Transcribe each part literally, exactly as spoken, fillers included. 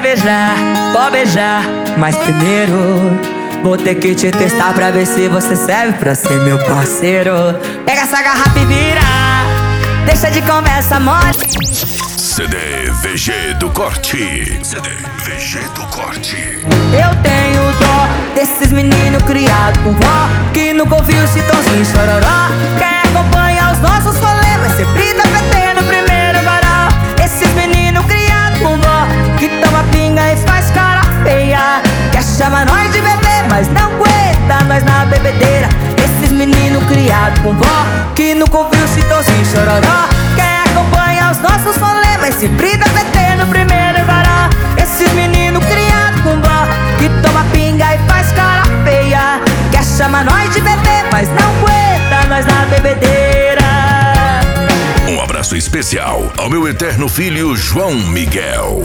beijar, pode beijar, mas primeiro vou ter que te testar pra ver se você serve pra ser meu parceiro. Pega essa garrafa e vira, deixa de conversa mole. C D V G do Corte. C D V G do Corte. Eu tenho dó desses meninos criados com vó, que nunca ouviu esse tonzinho chororó. Quem acompanha os nossos rolês vai sempre tá petendo no primeiro varal. Esses meninos criados com vó, que toma pinga e faz cara feia, quer chamar nós de bebê, mas não aguenta nós na bebedeira. Esses meninos criados com vó, que nunca ouviu esse tonzinho chororó. Quem acompanha os nossos rolês vai sempre tá petendo no primeiro varal. Esses meninos criados com vó, que toma pinga e faz cara feia, quer chamar nós de bebê, mas não aguenta nós na bebedeira. Um abraço especial ao meu eterno filho João Miguel.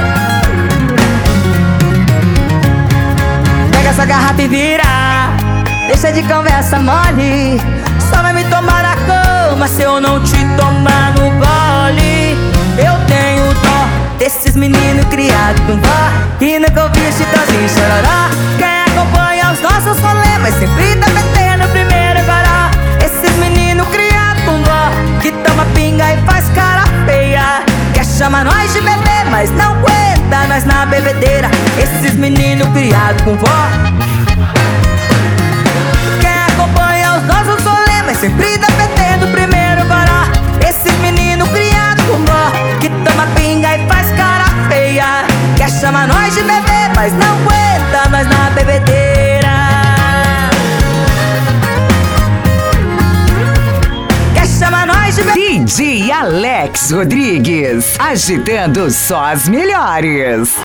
Pega essa garrafa e vira, deixa de conversa mole. Só vai me tomar na cama se eu não te tomar no gole. Eu tenho dó desses meninos criados com vó, que nunca ouviu esse tonzinho chororó. Quem acompanha os nossos rolês mas sempre tá metendo no primeiro varal. Esses meninos criados com vó, que toma pinga e faz cara feia, quer chamar nós de bebê, mas não aguenta nós na bebedeira. Esses meninos criados com vó, quem acompanha os nossos rolês mas sempre tá metendo no primeiro varal. Esses meninos criados com vó, que toma pinga e faz cara feia, quer chamar nós de bebê, mas não aguenta nós na bebedeira. Quer chamar nós de bebê. D J Alex Rodrigues, agitando só as melhores.